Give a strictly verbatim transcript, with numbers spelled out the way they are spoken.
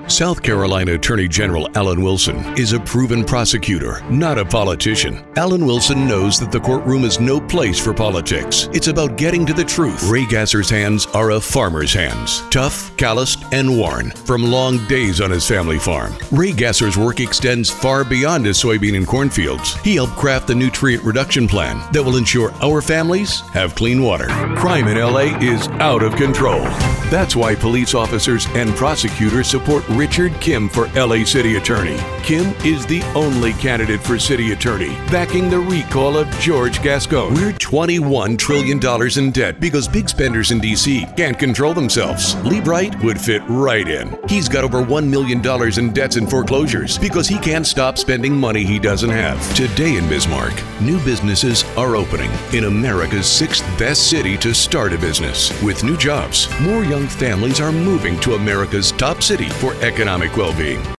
South Carolina Attorney General Alan Wilson is a proven prosecutor, not a politician. Alan Wilson knows that the courtroom is no place for politics. It's about getting to the truth. Ray Gasser's hands are a farmer's hands. Tough, calloused, and worn from long days on his family farm. Ray Gasser's work extends far beyond his soybean and cornfields. He helped craft the nutrient reduction plan that will ensure our families have clean water. Crime in L A is out of control. That's why police officers and prosecutors support Richard Kim for L A City Attorney. Kim is the only candidate for City Attorney, backing the recall of George Gascon. We're twenty-one trillion dollars in debt because big spenders in D C can't control themselves. Lee Bright would fit right in. He's got over one million dollars in debts and foreclosures because he can't stop spending money he doesn't have. Today in Bismarck, new businesses are opening in America's sixth best city to start a business. With new jobs, more young families are moving to America's top city for economic well-being.